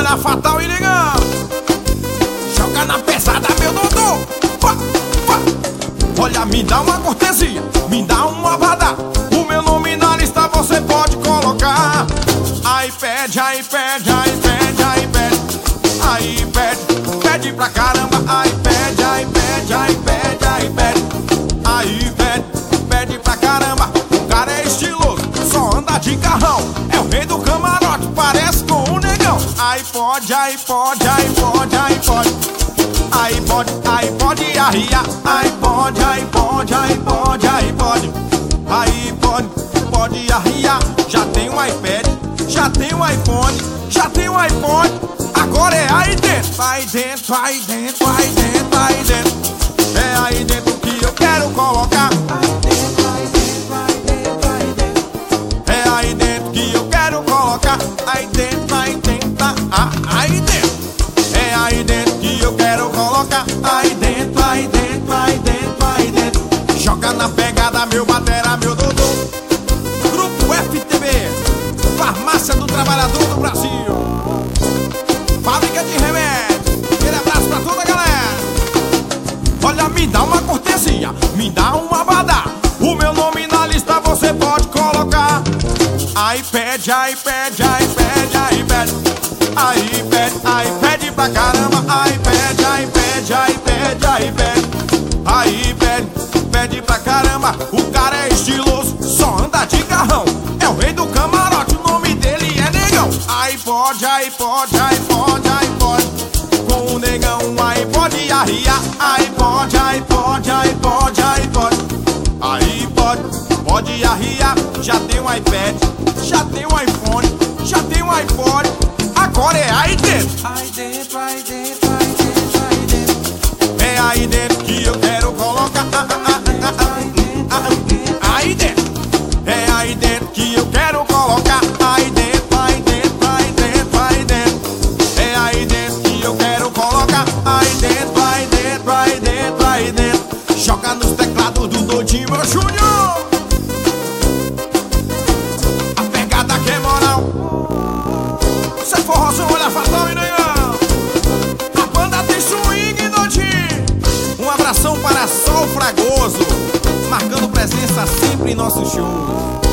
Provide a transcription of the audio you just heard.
olha fatal e negão. Joga na pesada, meu Dodô. Olha, me dá uma cortesia, me dá uma vada. O meu nome na lista você pode colocar. Aí pede, aí pede, aí pede, aí pede. Aí pede, pede pra caramba. Aí pede, aí pede, aí pede, aí pede. Aí pede, pede pra caramba. O cara é estiloso, só anda de carrão. É o rei do camarote, parece com um negão. Aí pode, aí pode, aí pode, aí pode. Aí pode arriar. Aí pode, aí pode, aí pode, aí pode. Aí pode arriar. Já tem um iPad, já tem um iPhone, já tem um iPod. Agora é aí dentro. Vai dentro, vai dentro, vai dentro, vai dentro. É aí dentro que eu quero colocar. É aí dentro que eu quero colocar. Aí dentro, aí dentro, aí dentro. É aí dentro que eu quero colocar. Aí dentro, aí dentro, aí dentro, aí dentro. Joga na pegada, meu batera, meu Dodô. Grupo FTB, Farmácia do Trabalhador do Brasil. Fábrica de remédio. Aquele abraço pra toda a galera. Olha, me dá uma cortesia, me dá uma badá. O meu nome na lista você pode colocar. Aí pede, aí pede, aí pede, aí pede. Aí pede pra caramba. Aí pede, aí pede, aí pede, aí pede. Aí pede, pede pra caramba. O cara é estiloso, só anda de carrão. É o rei do camarote, o nome dele é negão. Aí pode, aí pode, aí pode, aí pode. Com o negão, aí pode arriar. Aí pode, aí pode, aí pode, aí pode. Aí pode arriar. Já tem um iPad, já tem um iPhone, já tem um iPod. Agora é aí dentro. Aí dentro, aí dentro, aí dentro, aí dentro. É aí dentro que eu quero colocar. Aí dentro. É aí dentro que eu quero colocar. Aí dentro, aí dentro, aí dentro, aí dentro. É aí dentro que eu quero colocar. Aí dentro, aí dentro, aí dentro, aí dentro. Joga nos teclados do Dodinho, meu Júnior. A pegada que é moral. Cê forrozão, olha fatal e negão. A banda tem swing, Dodinho. Um abração para Sol Fragoso, marcando presença sempre em nossos shows.